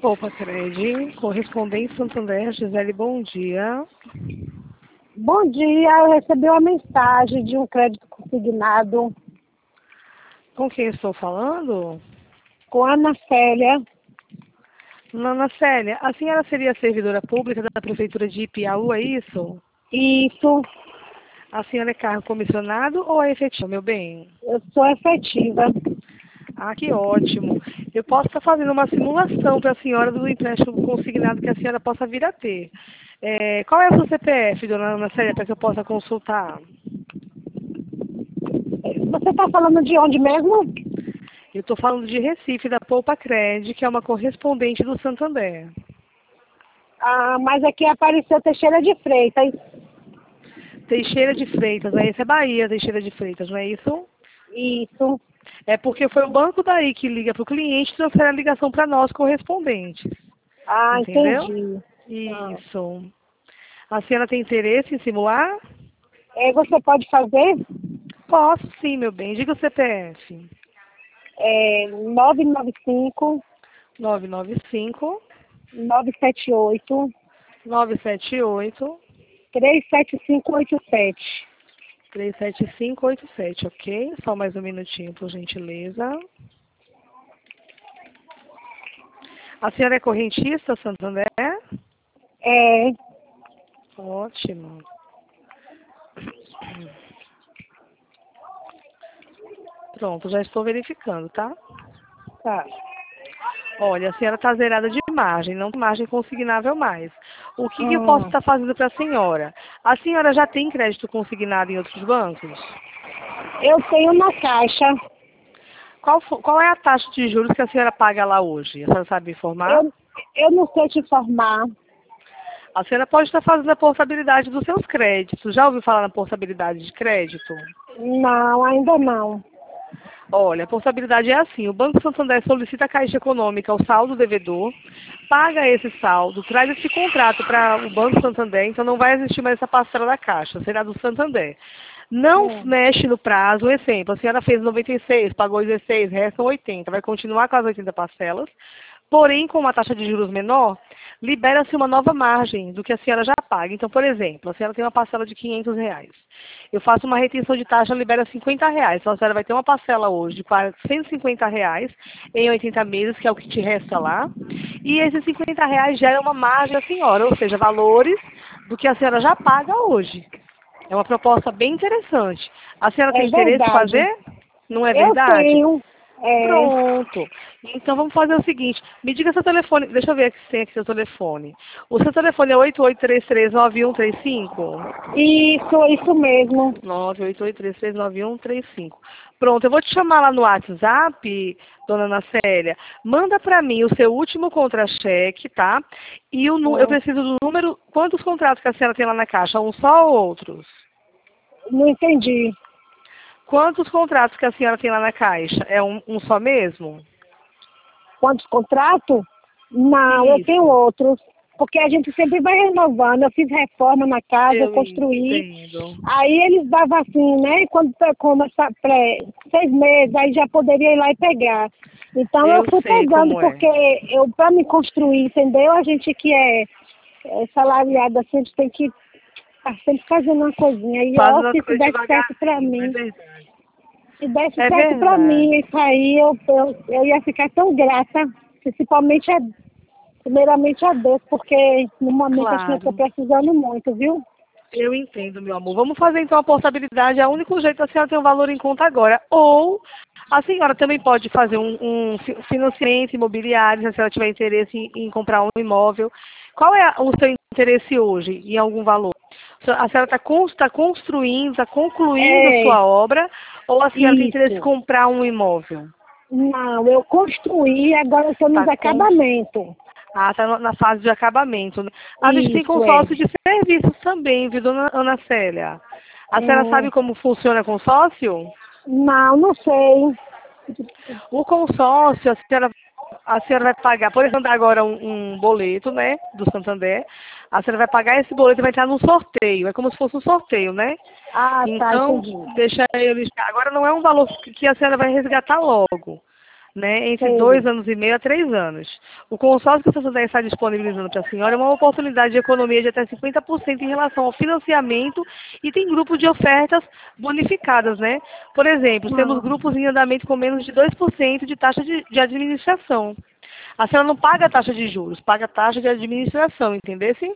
Opa, Cred, correspondente Santander, Gisele, bom dia. Bom dia, eu recebi uma mensagem de um crédito consignado Com quem estou falando? com a Ana Célia. Ana Célia, a senhora seria servidora pública da Prefeitura de Ipiaú, é isso? Isso, A senhora é cargo comissionado ou é efetivo, meu bem? eu sou efetiva. Ah, que ótimo. Eu posso estar fazendo uma simulação para a senhora do empréstimo consignado que a senhora possa vir a ter. Qual é o seu CPF, dona Ana Célia, para que eu possa consultar? Você está falando de onde mesmo? Eu estou falando de Recife, da Poupa Cred, que é uma correspondente do Santander. Ah, mas aqui apareceu Teixeira de Freitas. Teixeira de Freitas, né? Esse é Bahia, Teixeira de Freitas, não é isso? Isso. É porque foi o banco daí que liga para o cliente e transfere a ligação para nós, correspondentes. Ah, Entendeu? entendi. Ah. Isso. A senhora tem interesse em simular? Você pode fazer? Posso sim, meu bem. Diga o CPF. 995 995 978 978 37587. 37587, ok? Só mais um minutinho, por gentileza. A senhora é correntista, Santander? É, Ótimo. Pronto, já estou verificando, tá? tá. Olha, a senhora está zerada de margem, não tem margem consignável mais. O que eu posso Hum, estar fazendo para a senhora? A senhora já tem crédito consignado em outros bancos? eu tenho na caixa. Qual é a taxa de juros que a senhora paga lá hoje? A senhora sabe me informar? Eu não sei te informar. A senhora pode estar fazendo a portabilidade dos seus créditos. Já ouviu falar na portabilidade de crédito? Não, ainda não. Olha, a portabilidade é assim, o Banco Santander solicita à Caixa Econômica o saldo devedor, paga esse saldo, traz esse contrato para o Banco Santander, então não vai existir mais essa parcela da Caixa, será do Santander. Não Hum. mexe no prazo, exemplo, a senhora fez 96, pagou 16, restam 80, vai continuar com as 80 parcelas, porém, com uma taxa de juros menor, libera-se uma nova margem do que a senhora já paga. Então, por exemplo, a senhora tem uma parcela de R$ 500. Eu faço uma retenção de taxa, libera R$ 50. Então, a senhora vai ter uma parcela hoje de R$ 150 em 80 meses, que é o que te resta lá. E esses R$ 50 geram uma margem da senhora, ou seja, valores do que a senhora já paga hoje. É uma proposta bem interessante. A senhora tem É interesse em verdade. fazer? Não é Eu verdade? tenho. Pronto. Então vamos fazer o seguinte. Me diga seu telefone. Deixa eu ver se tem aqui seu telefone. O seu telefone é 88339135? Isso mesmo. 988339135. Pronto, eu vou te chamar lá no WhatsApp, dona Ana Célia. Manda para mim o seu último contra-cheque, tá? E eu Hum. preciso do número. Quantos contratos que a senhora tem lá na caixa? Um só ou outros? Não entendi. Quantos contratos que a senhora tem lá na caixa? É um só mesmo? Quantos contratos? Não, eu tenho Isso, outros. Porque a gente sempre vai renovando. Eu fiz reforma na casa, eu eu construí. entendo. Aí eles davam assim, né? Quando começar 6 meses, aí já poderia ir lá e pegar. Então eu Eu fui sei pegando, como é. porque para me construir, entendeu? A gente que é salariada, assim, a gente tem que estar sempre fazendo uma coisinha. E ó, Fazendo as se isso coisas desse certo pra devagarzinho, é mim, verdade. se desse É certo pra mim, verdade. isso aí eu ia ficar tão grata, principalmente primeiramente a Deus, porque no momento acho que eu estou Claro. precisando muito, viu? Eu entendo, meu amor. Vamos fazer então a portabilidade. É o único jeito da senhora ter um valor em conta agora. Ou a senhora também pode fazer um financiamento imobiliário, se a senhora tiver interesse em comprar um imóvel. Qual é o seu interesse hoje em algum valor? A senhora está construindo, está concluindo É, sua obra, ou a senhora tem interesse em isso. comprar um imóvel? Não, eu construí, agora eu estou nos Está acabamentos. tá na fase de acabamento, né? A gente tem Isso, é. consórcio de serviços também, viu, dona Ana Célia? A senhora Hum, sabe como funciona consórcio? não, não sei. O consórcio, a senhora vai pagar, por exemplo, agora um boleto, né, do Santander. A senhora vai pagar esse boleto e vai entrar num sorteio. É como se fosse um sorteio, né? Ah, tá, Então, entendi. deixa eu listar. Agora não é um valor que a senhora vai resgatar logo. né, entre Sei. 2 anos e meio a 3 anos. O consórcio que o Santander está disponibilizando para a senhora é uma oportunidade de economia de até 50% em relação ao financiamento e tem grupo de ofertas bonificadas, né? Por exemplo, temos Ah, grupos em andamento com menos de 2% de taxa de administração. A senhora não paga a taxa de juros, paga a taxa de administração, entendeu? Sim?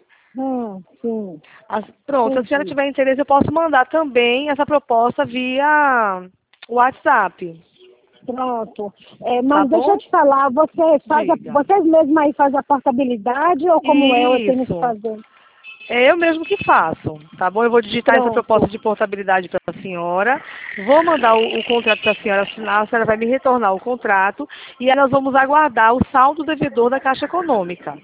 sim, Pronto, se a senhora entendi. tiver interesse, eu posso mandar também essa proposta via WhatsApp, Pronto. tá Mas deixa eu bom? te falar, Diga. vocês mesmos aí fazem a portabilidade ou como é, eu tenho que Isso. fazer? É eu mesmo que faço, tá bom? Eu vou digitar essa proposta Pronto, de portabilidade para a senhora, vou mandar o contrato para a senhora assinar, a senhora vai me retornar o contrato e aí nós vamos aguardar o saldo devedor da Caixa Econômica.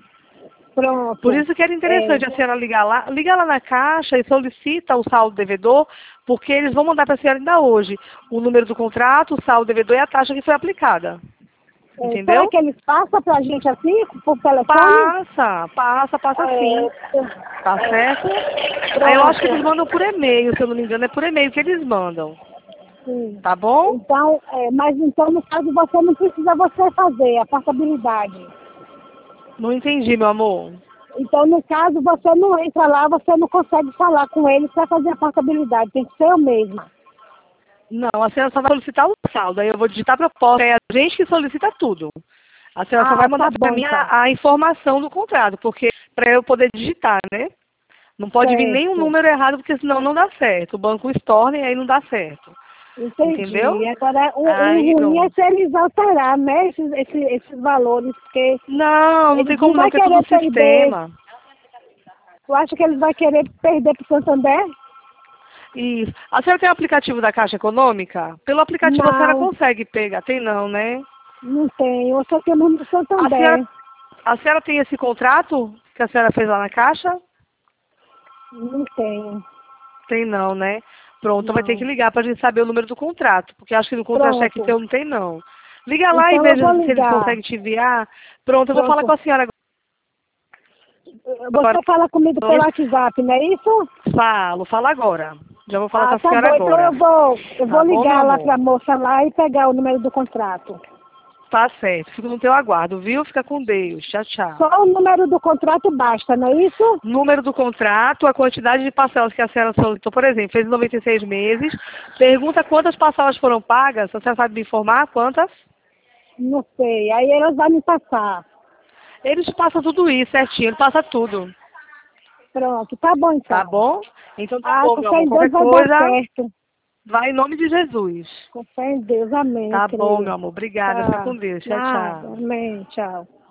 Por pronto. isso que era interessante a senhora liga lá na Caixa e solicita o saldo devedor, porque eles vão mandar para a senhora ainda hoje o número do contrato, o saldo devedor e a taxa que foi aplicada. Será Entendeu? que eles passam pra gente assim, por telefone? Passa sim. Tá certo? Aí eu acho que eles Pronto. mandam por e-mail, se eu não me engano, é por e-mail que eles mandam. Sim. Tá bom? Então, mas então, no caso, você não precisa você fazer a portabilidade. Não entendi, meu amor. Então, no caso, você não entra lá, você não consegue falar com eles para fazer a portabilidade. Tem que ser eu mesma. Não, a senhora só vai solicitar o saldo, aí eu vou digitar a proposta. É a gente que solicita tudo. A senhora só vai Ah, tá mandar para bom, mim então. a informação do contrato, porque para eu poder digitar, né? Não pode vir nenhum Certo. número errado, porque senão não dá certo. O banco estorna e aí não dá certo. Entendi. Entendeu? Agora, o Aí ruim é pronto. se eles alterar, né, esses valores, porque Não tem eles não como não, vão porque é tudo querer no perder. sistema. Tu acha que eles vão querer perder para o Santander? Isso. A senhora tem o aplicativo da Caixa Econômica? Pelo aplicativo a senhora Não, consegue pegar. Tem não, né? não tem. Eu só tenho o nome do A senhora, Santander. a senhora tem esse contrato que a senhora fez lá na Caixa? Não tenho. Tem não, né? Pronto, então vai ter que Não. ligar para a gente saber o número do contrato, porque acho que no contra-cheque Pronto. seu não tem não. Liga lá e Então eu veja vou se eles ligar. conseguem te enviar. Pronto, eu vou falar com Pronto. a senhora agora. Você fala comigo pelo WhatsApp, não é isso? Fala agora. Já vou falar com Ah, a tá senhora bom. Então agora. eu vou Tá bom, meu ligar lá amor? pra moça lá e pegar o número do contrato. Tá certo. Fico no teu aguardo, viu? Fica com Deus. Tchau, tchau. Só o número do contrato basta, não é isso? Número do contrato, a quantidade de parcelas que a senhora solicitou, por exemplo, fez 96 meses. Pergunta quantas parcelas foram pagas. A senhora sabe me informar quantas? Não sei. Aí elas vão me passar. Eles passam tudo isso certinho, ele passa tudo. Pronto, tá bom Tá então. bom? Então tá Ah, bom, com meu fé amor. em Deus Qualquer vai dar coisa, certo. vai em nome de Jesus. Com fé em Deus, amém, Tá bom, creio. meu amor. Obrigada. Fica Tá. com Deus. Tchau, Nada, tchau. amém, tchau.